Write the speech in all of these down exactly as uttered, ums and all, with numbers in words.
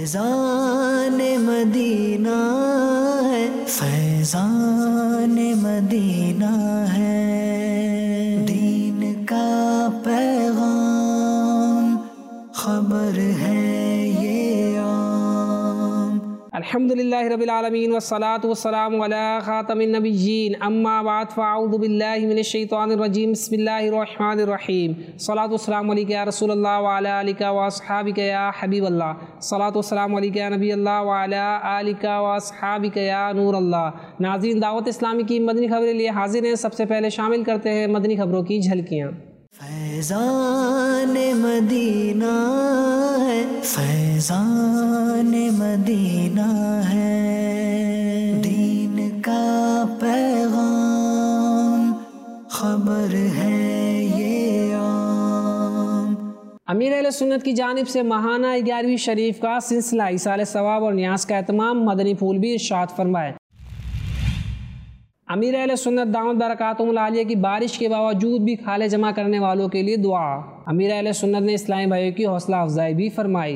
فیضان مدینہ ہے، فیضان مدینہ ہے، دین کا پیغام خبر ہے یہ عام۔ الحمدللہ رب العالمین والصلاة والسلام علی خاتم النبیین، اما بعد فاعوذ باللہ من الشیطان الرجیم، بسم اللہ الرحمن الرحیم۔ صلاۃ والسلام علیک یا رسول اللہ وعلی آلک واصحابک یا حبیب اللہ، صلاۃ والسلام علیک یا نبی اللہ وعلی آلک واصحابک یا نور اللہ۔ ناظرین، دعوت اسلامی کی مدنی خبریں لیے حاضر ہیں۔ سب سے پہلے شامل کرتے ہیں مدنی خبروں کی جھلکیاں۔ فیضان مدینہ ہے، فیضان مدینہ ہے، دین کا پیغام خبر ہے یہ عام۔ امیر اہل سنت کی جانب سے ماہانہ گیارہویں شریف کا سلسلہ ایصال ثواب اور نیاز کا اہتمام، مدنی پھول بھی ارشاد فرمائے۔ امیر اہل سنت دامت برکاتہم العالیہ کی بارش کے باوجود بھی کھالے جمع کرنے والوں کے لیے دعا۔ امیر اہل سنت نے اسلامی بھائیوں کی حوصلہ افزائی بھی فرمائی۔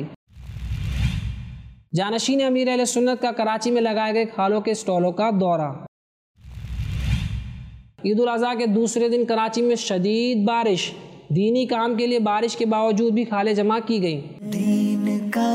جانشین امیر اہل سنت کا کراچی میں لگائے گئے کھالوں کے اسٹالوں کا دورہ۔ عید الاضحیٰ کے دوسرے دن کراچی میں شدید بارش، دینی کام کے لیے بارش کے باوجود بھی کھالے جمع کی گئیں۔ دین کا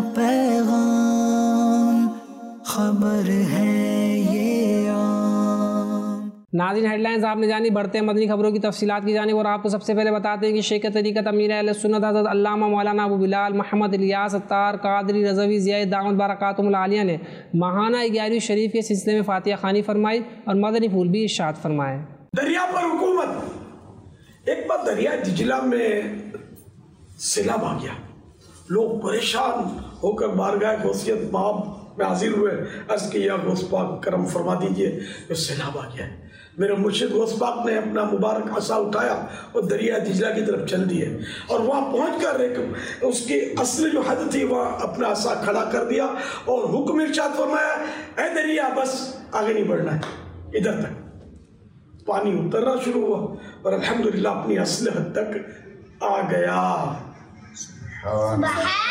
پیغام خبر ہے یہ عام۔ ناظرین، ہیڈ لائنز آپ نے جانی، بڑھتے ہیں مدنی خبروں کی تفصیلات کی جانب، اور آپ کو سب سے پہلے بتاتے ہیں کہ شیخ طریقت امیر اہل سنت حضرت علامہ مولانا ابو بلال محمد الیاس اتار قادری رضوی زیاد دامت برکاتہم العالیہ نے ماہانہ گیارہویں شریف کے سلسلے میں فاتحہ خوانی فرمائی اور مدنی پھول بھی ارشاد فرمائے۔ دریا پر حکومت۔ ایک بار دریا دجلہ میں سیلاب آ گیا، لوگ پریشان ہو کر بارگاہ غوثیت مآب میں حاضر ہوئے، عرض کہ یا غوث پاک کرم فرما دیجئے، یہ سیلاب آ گیا ہے۔ میرے مرشد غوث پاک نے اپنا مبارک عصا اٹھایا اور دریا دجلہ کی طرف چل دیے، اور وہاں پہنچ کر ایک اس کی اصل جو حد تھی وہاں اپنا عصا کھڑا کر دیا اور حکم ارشاد فرمایا، اے دریا بس آگے نہیں بڑھنا ہے، ادھر تک۔ پانی اترنا شروع ہوا اور الحمدللہ اپنی اصل حد تک آ گیا۔ سبحان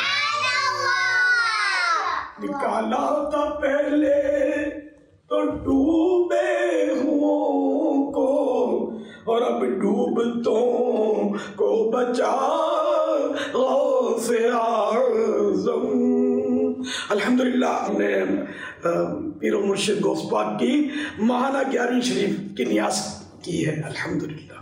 اللہ۔ نکالا تھا پہلے تو ڈوبے ہوں کو، اور اب ڈوبتوں کو بچا غوث اعظم۔ الحمدللہ ہم نے پیر و مرشد غوث پاک کی ماہانہ گیارہویں شریف کی نیاز کی ہے، الحمدللہ۔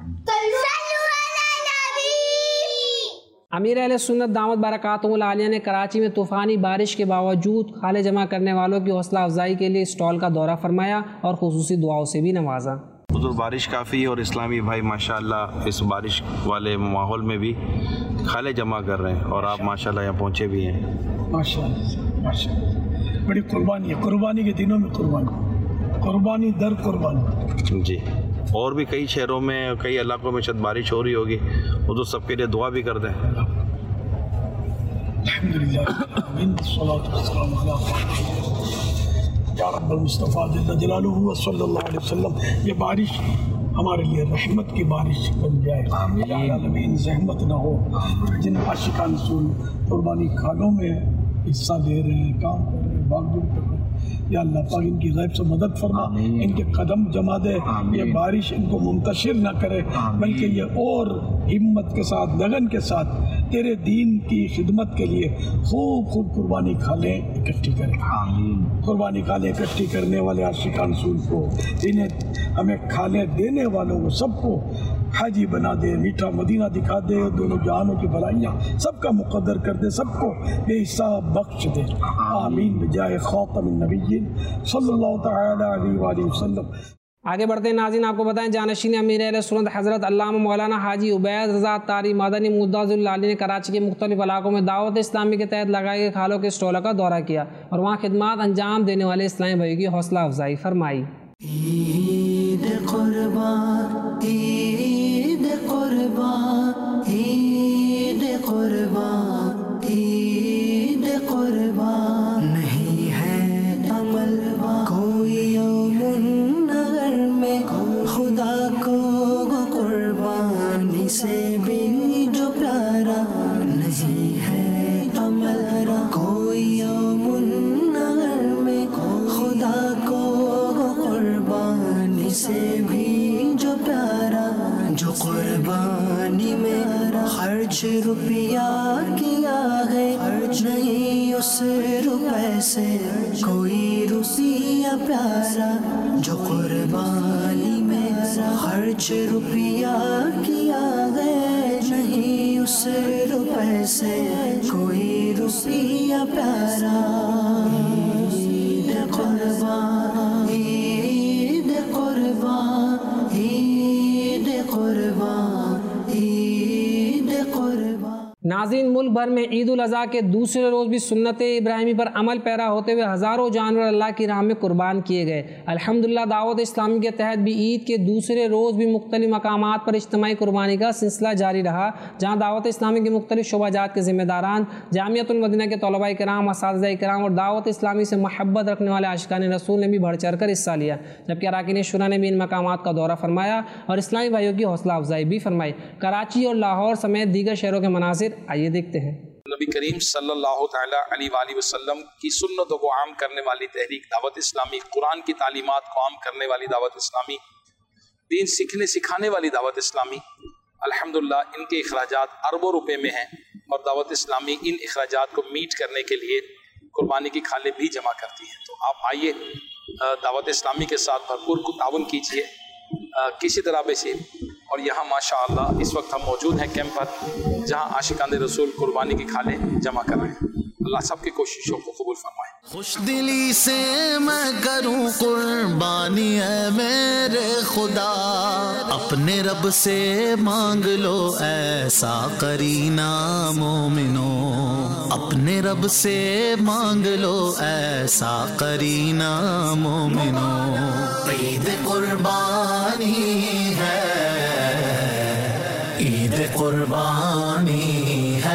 امیر اہل سنت دامت برکاتہم العالیہ نے کراچی میں طوفانی بارش کے باوجود کھالے جمع کرنے والوں کی حوصلہ افزائی کے لیے اسٹال کا دورہ فرمایا اور خصوصی دعاؤں سے بھی نوازا۔ حضور بارش کافی اور اسلامی بھائی ماشاءاللہ اس بارش والے ماحول میں بھی کھالے جمع کر رہے ہیں، اور آپ ماشاءاللہ یہاں پہنچے بھی ہیں۔ ماشاءاللہ ماشاءاللہ، بڑی قربانی ہے، قربانی کے دنوں میں قربانی، قربانی در قربانی۔ جی، اور بھی کئی شہروں میں کئی علاقوں میں شاید بارش ہو رہی ہوگی، حضور سب کے لیے دعا بھی کر دیں۔ الحمدللہ آمین، الصلاۃ والسلام علی یا رب المصطفیٰ جل جلالہ صلی اللہ علیہ وسلم۔ یہ بارش ہمارے لیے رحمت کی بارش بن جائے، العالمین زحمت نہ ہو۔ جن عاشقان رسول قربانی کھالوں میں حصہ دے رہے ہیں، کام کر رہے ہیں، باغ کر رہے ہیں، یا اللہ پاک ان کی غیب سے مدد فرما، ان کے قدم جما دے، یہ بارش ان کو منتشر نہ کرے، بلکہ یہ اور ہمت کے ساتھ، لگن کے ساتھ تیرے دین کی خدمت کے لیے خوب خوب قربانی کھالیں اکٹھی کریں۔ قربانی کھالیں اکٹھی کرنے والے عاشقان رسول کو، انہیں ہمیں کھالیں دینے والوں کو سب کو حاجی بنا دے، میٹھا مدینہ دکھا دے، دونوں جہانوں کی بھلائیاں سب کا مقدر کر دے، سب کو بے حساب بخش دے، آمین بجائے خاتم النبیین صلی اللہ تعالی علیہ وآلہ وسلم۔ آگے بڑھتے ہیں ناظرین، آپ کو بتائیں جانشین امیر اہل سنت حضرت علامہ مولانا حاجی عبید رضا اتاری مدنی مدعز اللہ علیہ نے کراچی کے مختلف علاقوں میں دعوت اسلامی کے تحت لگائے گئے کھالوں کے اسٹالوں کا دورہ کیا اور وہاں خدمات انجام دینے والے اسلامی بھائیوں کی حوصلہ افزائی فرمائی۔ عید قربان، عید قربان، عید قربان، عید قربان، نہیں ہے عمل کوئی یوم نگر میں خدا کو قربانی سے بھی جو پیارا، نہیں ہے عمل کوئی خرچ روپیہ کیا ہے نہیں اس روپے سے کوئی روپیہ پیارا جو قربانی میرا خرچ روپیہ کیا ہے نہیں اس روپے سے کوئی روپیہ پیارا عید قربان عید قربان عید قربان عید قربان۔ ناظرین، ملک بھر میں عید الاضحیٰ کے دوسرے روز بھی سنت ابراہیمی پر عمل پیرا ہوتے ہوئے ہزاروں جانور اللہ کی راہ میں قربان کیے گئے۔ الحمدللہ دعوت اسلامی کے تحت بھی عید کے دوسرے روز بھی مختلف مقامات پر اجتماعی قربانی کا سلسلہ جاری رہا، جہاں دعوت اسلامی کے مختلف شعبہ جات کے ذمہ داران، جامعۃ المدینہ کے طلباء کرام، اساتذہ کرام اور دعوت اسلامی سے محبت رکھنے والے عاشقان رسول نے بھی بڑھ چڑھ کر حصہ لیا، جبکہ اراکین شورا نے بھی ان مقامات کا دورہ فرمایا اور اسلامی بھائیوں کی حوصلہ افزائی بھی فرمائی۔ کراچی اور لاہور سمیت دیگر شہروں کے مناظر آئیے دیکھتے ہیں۔ نبی کریم صلی اللہ تعالیٰ علیہ وآلہ وسلم کی سنتوں کو عام کرنے والی تحریک دعوت اسلامی، قرآن کی تعلیمات کو عام کرنے والی دعوت اسلامی، دین سیکھنے سکھانے والی دعوت اسلامی، الحمدللہ ان کے اخراجات اربوں روپے میں ہیں، اور دعوت اسلامی ان اخراجات کو میٹ کرنے کے لیے قربانی کی کھالیں بھی جمع کرتی ہیں۔ تو آپ آئیے دعوت اسلامی کے ساتھ بھرپور تعاون کیجیے کسی طرح سے۔ اور یہاں ماشاءاللہ اس وقت ہم موجود ہیں کیمپ پر، جہاں عاشقان رسول قربانی کی کھالیں جمع کر رہے ہیں۔ اللہ سب کی کوششوں کو قبول فرمائے۔ خوش دلی سے میں کروں قربانی اے میرے خدا، اپنے رب سے مانگ لو ایسا قرینہ مومنو، اپنے رب سے مانگ لو ایسا قرینہ مومنو۔ عید قربانی ہے، عید قربانی ہے۔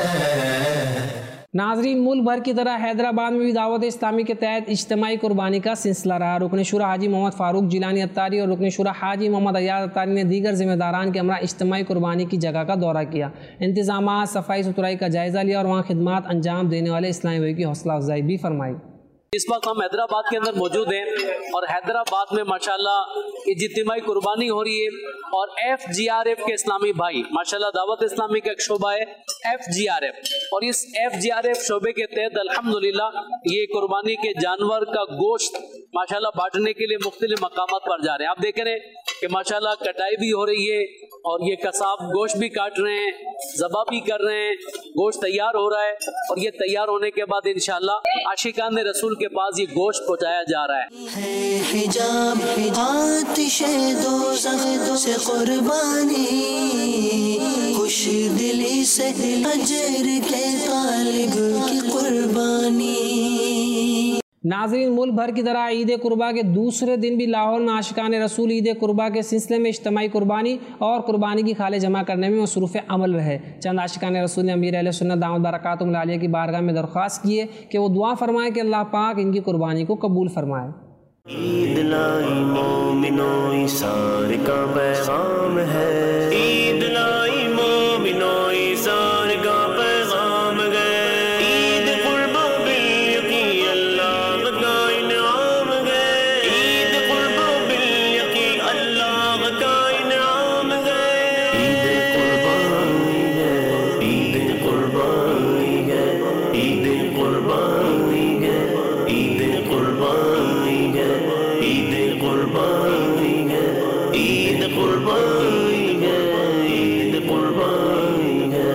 ناظرین، ملک بھر کی طرح حیدرآباد میں بھی دعوت اسلامی کے تحت اجتماعی قربانی کا سلسلہ رہا۔ رکن شورا حاجی محمد فاروق جیلانی اتاری اور رکن شورا حاجی محمد ایاز اتاری نے دیگر ذمہ داران کے ہمراہ اجتماعی قربانی کی جگہ کا دورہ کیا، انتظامات، صفائی ستھرائی کا جائزہ لیا اور وہاں خدمات انجام دینے والے اسلامی بھائی کی حوصلہ افزائی بھی فرمائی۔ اس وقت ہم حیدرآباد کے اندر موجود ہیں اور حیدرآباد میں ماشاءاللہ اجتماعی قربانی ہو رہی ہے، اور ایف جی آر ایف کے اسلامی بھائی ماشاءاللہ دعوت اسلامی کا ایک شعبہ ہے ایف جی آر ایف، اور اس ایف جی آر ایف شعبے کے تحت الحمدللہ یہ قربانی کے جانور کا گوشت ماشاءاللہ بانٹنے کے لیے مختلف مقامات پر جا رہے ہیں۔ آپ دیکھ رہے ہیں کہ ماشاءاللہ کٹائی بھی ہو رہی ہے اور یہ قصاب گوشت بھی کاٹ رہے ہیں، ذبح بھی کر رہے ہیں، گوشت تیار ہو رہا ہے، اور یہ تیار ہونے کے بعد انشاءاللہ عاشقان رسول کے پاس یہ گوشت پہنچایا جا رہا ہے۔ حجاب آتش دوزخ سے قربانی، خوش دلی سے اجر کے طالب کی قربانی۔ ناظرین، ملک بھر کی طرح عید قربا کے دوسرے دن بھی لاہور میں عاشقان رسول عید قربا کے سلسلے میں اجتماعی قربانی اور قربانی کی کھالیں جمع کرنے میں مصروف عمل رہے۔ چند عاشقان رسول نے امیر اہل سنت دامت برکاتہم العالیہ کی بارگاہ میں درخواست کی ہے کہ وہ دعا فرمائیں کہ اللہ پاک ان کی قربانی کو قبول فرمائے۔ عید لائی مومنو ایثار کا پیغام ہے، عید لائی مومنو ایثار کا پیغام ہے، عید قربا بالیقین اللہ کا انعام ہے، عید قربا بالیقین اللہ کا انعام ہے، عید قربانی ہے، عید قربانی ہے، عید قربانی ہے، عید قربانی ہے، عید قربانی ہے، عید قربانی ہے، عید قربانی ہے۔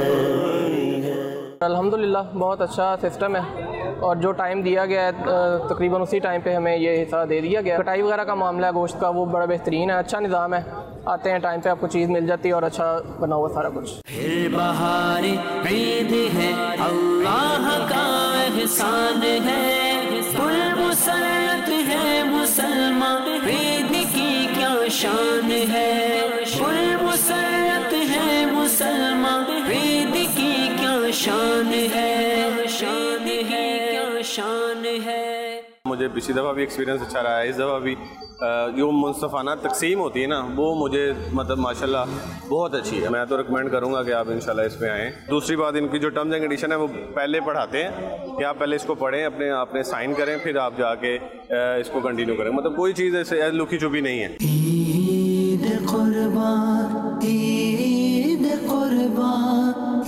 الحمدللہ بہت اچھا سسٹم ہے، اور جو ٹائم دیا گیا ہے تقریباً اسی ٹائم پہ ہمیں یہ حصہ دے دیا گیا ہے۔ کٹائی وغیرہ کا معاملہ ہے گوشت کا، وہ بڑا بہترین ہے، اچھا نظام ہے، آتے ہیں ٹائم پہ آپ کو چیز مل جاتی ہے اور اچھا بنا ہوا سارا کچھ۔ پھر بہار عید ہے، اللہ کا احسان ہے، کل مسرت ہے مسلمان، عید کی کیا شان ہے، کل مسرت ہے مسلمان، عید کی کیا شان ہے، شان ہے، کیا شان ہے۔ مجھے پچھلی دفعہ بھی ایکسپیرینس اچھا رہا ہے، اس دفعہ بھی جو منصفانہ تقسیم ہوتی ہے نا، وہ مجھے مطلب ماشاءاللہ بہت اچھی ہے۔ میں تو ریکمینڈ کروں گا کہ آپ انشاءاللہ اس میں آئیں۔ دوسری بات، ان کی جو ٹرمز اینڈ کنڈیشن ہے وہ پہلے پڑھاتے ہیں کہ آپ پہلے اس کو پڑھیں، اپنے آپ نے سائن کریں، پھر آپ جا کے اس کو کنٹینیو کریں، مطلب کوئی چیز ایسے لکھی چھپی نہیں ہے۔ عید قربان عید قربان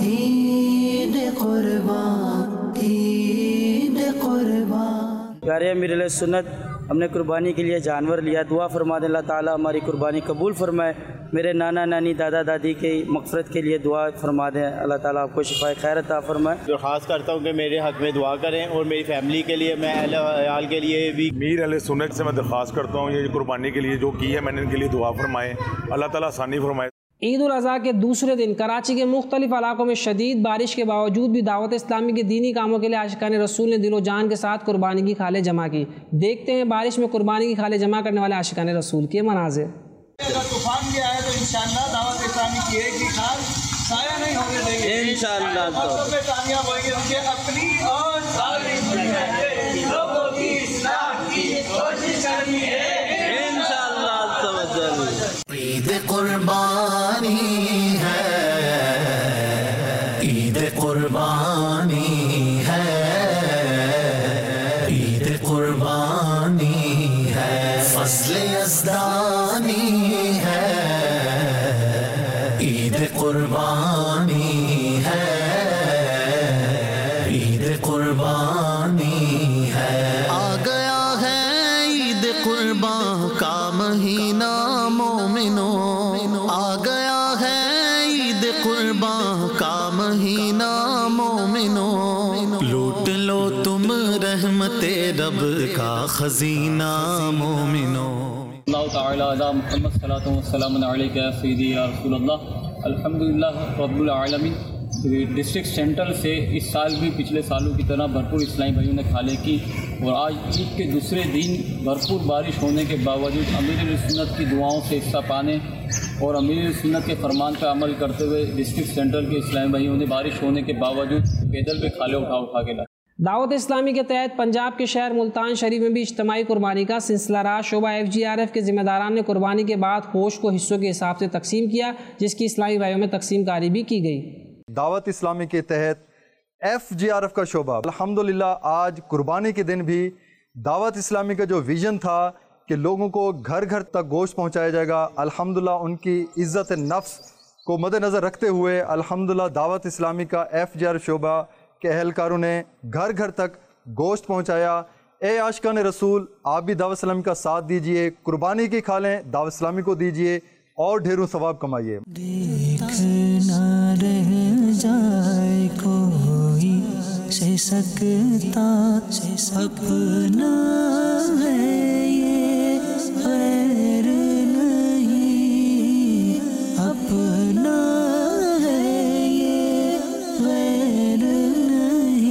پیارے امیر علیہ سنت، ہم نے قربانی کے لیے جانور لیا، دعا فرما دیں اللہ تعالیٰ ہماری قربانی قبول فرمائے۔ میرے نانا نانی دادا دادی کی مغفرت کے لیے دعا فرما دیں، اللہ تعالیٰ آپ کو شفا خیر عطا فرمائے۔ درخواست کرتا ہوں کہ میرے حق میں دعا کریں اور میری فیملی کے لیے، میں اہل عیال کے لیے بھی۔ امیر علیہ سنت سے میں درخواست کرتا ہوں یہ قربانی کے لیے جو کی ہے میں نے ان کے لیے دعا فرمائے، اللہ تعالیٰ آسانی فرمائے۔ عید الاضحیٰ کے دوسرے دن کراچی کے مختلف علاقوں میں شدید بارش کے باوجود بھی دعوت اسلامی کے دینی کاموں کے لیے عاشقان رسول نے دل و جان کے ساتھ قربانی کی کھالیں جمع کی۔ دیکھتے ہیں بارش میں قربانی کی کھالیں جمع کرنے والے عاشقان رسول کے مناظر۔ اگر طوفان بھی آئے تو انشاءاللہ دعوت اسلامی کی ایک بھی کھال سایہ نہیں ہونے دیں گے، انشاءاللہ تو کامیاب ہوئیں گے۔ مجھے اپنی اور ساری دنیا کے لوگوں کی اصلاح کی کوشش کرنی ہے، انشاءاللہ سمجھ۔ عید قربانی ہے، عید قربانی ہے، عید قربانی ہے، فضل یزدانی ہے، عید قربانی ہے، عید قربانی ہے۔ آ گیا ہے عید قربان کا مہینہ مومنوں، آ گیا ہے عید قربان کا مہینہ مومنوں، لوٹ لو تم رحمت رب کا خزینہ مومنوں۔ اللہ تعالیٰ علی محمد صلاۃ وسلام علیک یا سیدی یا رسول اللہ۔ الحمدللہ رب العالمین۔ ڈسٹرکٹ سینٹرل سے اس سال بھی پچھلے سالوں کی طرح بھرپور اسلامی بھائیوں نے کھالیں کی، اور آج عید کے دوسرے دن بھرپور بارش ہونے کے باوجود امیر سنت کی دعاؤں سے حصہ پانے اور امیر سنت کے فرمان پر عمل کرتے ہوئے ڈسٹرکٹ سینٹرل کے اسلامی بھائیوں نے بارش ہونے کے باوجود پیدل پہ کھالے اٹھا اٹھا کے لائے۔ دعوت اسلامی کے تحت پنجاب کے شہر ملتان شریف میں بھی اجتماعی قربانی کا سلسلہ رہا۔ شعبہ ایف جی آر ایف کے ذمہ داران نے قربانی کے بعد گوشت کو حصوں کے حساب سے تقسیم کیا، جس کی اسلامی بھائیوں میں تقسیم کاری بھی کی گئی۔ دعوت اسلامی کے تحت ایف جی آر ایف کا شعبہ الحمدللہ آج قربانی کے دن بھی دعوت اسلامی کا جو ویژن تھا کہ لوگوں کو گھر گھر تک گوشت پہنچایا جائے گا، الحمدللہ ان کی عزت نفس کو مد نظر رکھتے ہوئے الحمدللہ دعوت اسلامی کا ایف جی آر شعبہ کے اہلکاروں نے گھر گھر تک گوشت پہنچایا۔ اے عاشقان رسول، آپ بھی دعوت اسلامی کا ساتھ دیجئے، قربانی کی کھالیں دعوت اسلامی کو دیجئے اور ڈھیروں ثواب کمائیے۔ دیکھنا رہ جائے کوئی سے سکتا اپنا ہے یہ غیر نہیں، اپنا ہے یہ غیر نہیں۔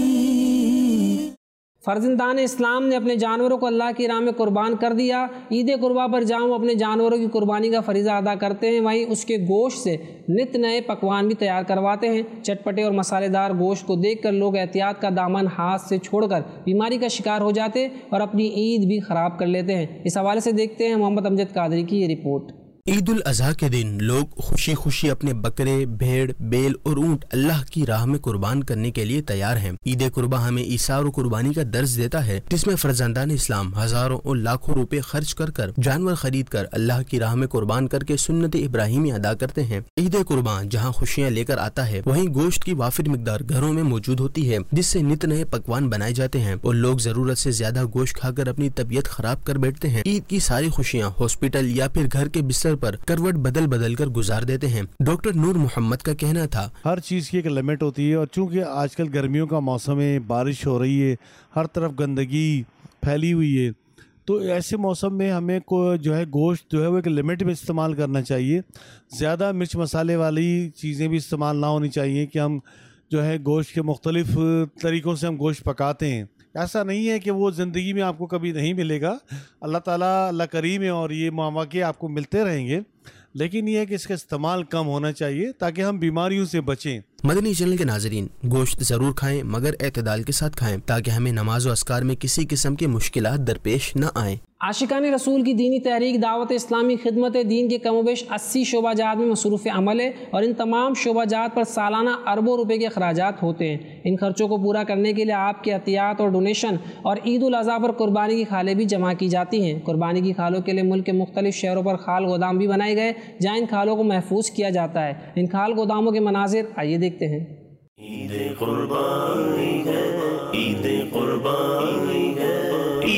فرزندان اسلام نے اپنے جانوروں کو اللہ کی راہ میں قربان کر دیا۔ عید قربا پر جہاں وہ اپنے جانوروں کی قربانی کا فریضہ ادا کرتے ہیں، وہیں اس کے گوشت سے نت نئے پکوان بھی تیار کرواتے ہیں۔ چٹپٹے اور مسالے دار گوشت کو دیکھ کر لوگ احتیاط کا دامن ہاتھ سے چھوڑ کر بیماری کا شکار ہو جاتے اور اپنی عید بھی خراب کر لیتے ہیں۔ اس حوالے سے دیکھتے ہیں محمد امجد قادری کی یہ رپورٹ۔ عید الاضحیٰ کے دن لوگ خوشی خوشی اپنے بکرے، بھیڑ، بیل اور اونٹ اللہ کی راہ میں قربان کرنے کے لیے تیار ہیں۔ عید قربا ہمیں ایثار و قربانی کا درس دیتا ہے، جس میں فرزندان اسلام ہزاروں اور لاکھوں روپے خرچ کر کر جانور خرید کر اللہ کی راہ میں قربان کر کے سنت ابراہیمی ادا کرتے ہیں۔ عید قربان جہاں خوشیاں لے کر آتا ہے، وہیں گوشت کی وافر مقدار گھروں میں موجود ہوتی ہے، جس سے نت نئے پکوان بنائے جاتے ہیں اور لوگ ضرورت سے زیادہ گوشت کھا کر اپنی طبیعت خراب کر بیٹھتے ہیں۔ عید کی ساری خوشیاں ہاسپٹل یا پھر گھر کے بستر پر کروٹ بدل بدل کر گزار دیتے ہیں۔ ڈاکٹر نور محمد کا کہنا تھا، ہر چیز کی ایک لمٹ ہوتی ہے، اور چونکہ آج کل گرمیوں کا موسم ہے، بارش ہو رہی ہے، ہر طرف گندگی پھیلی ہوئی ہے، تو ایسے موسم میں ہمیں کو جو ہے گوشت جو ہے وہ ایک لمٹ میں استعمال کرنا چاہیے۔ زیادہ مرچ مسالے والی چیزیں بھی استعمال نہ ہونی چاہیے کہ ہم جو ہے گوشت کے مختلف طریقوں سے ہم گوشت پکاتے ہیں۔ ایسا نہیں ہے کہ وہ زندگی میں آپ کو کبھی نہیں ملے گا، اللہ تعالیٰ اللہ کریم ہے اور یہ مواقع آپ کو ملتے رہیں گے، لیکن یہ ہے کہ اس کا استعمال کم ہونا چاہیے تاکہ ہم بیماریوں سے بچیں۔ مدنی چینل کے ناظرین، گوشت ضرور کھائیں مگر اعتدال کے ساتھ کھائیں تاکہ ہمیں نماز و اذکار میں کسی قسم کی مشکلات درپیش نہ آئیں۔ عاشقان رسول کی دینی تحریک دعوت اسلامی خدمت دین کے کم و بیش اسی شعبہ جات میں مصروف عمل ہے، اور ان تمام شعبہ جات پر سالانہ اربوں روپے کے اخراجات ہوتے ہیں۔ ان خرچوں کو پورا کرنے کے لیے آپ کے عطیات اور ڈونیشن اور عید الاضحیٰ پر قربانی کی کھالیں بھی جمع کی جاتی ہیں۔ قربانی کی کھالوں کے لیے ملک کے مختلف شہروں پر کھال گودام بھی بنائے گئے جہاں ان کھالوں کو محفوظ کیا جاتا ہے۔ ان کھال گوداموں کے مناظر آئیے دیکھتے ہیں۔ عید قربانی ہے، عید قربانی ہے،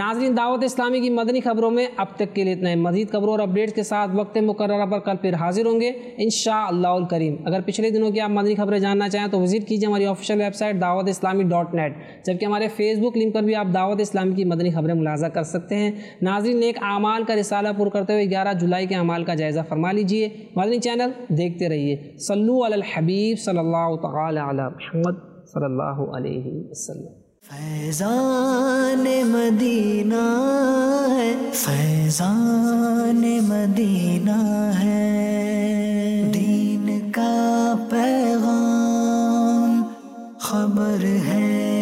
नाज़रीन, दावत इस्लामी की मदनी खबरों में अब तक के लिए इतना ही। मज़ीद खबरों और अपडेट्स के साथ वक्त मुकर्ररा पर कल फिर हाजिर होंगे इंशाअल्लाहुल करीम। अगर पिछले दिनों की आप मदनी खबरें जानना चाहें तो विजिट कीजिए हमारी official website Dawat Islami dot net, जबकि हमारे फेसबुक लिंक पर भी आप दावत इस्लामी की मदनी खबरें मुलाजा कर सकते हैं। नाज़रीन, नेक आमाल का रिसाला पूरा करते हुए ग्यारह जुलाई के अमाल का जायज़ा फरमा लीजिए। मदनी चैनल देखते रहिए। सल्लु अलल हबीब सल्लल्लाहु तआला अला मुहम्मद सल्लल्लाहु अलैहि वसल्लम। फैज़ान मदीना है, फैज़ान मदीना है, दीन का पैगाम खबर है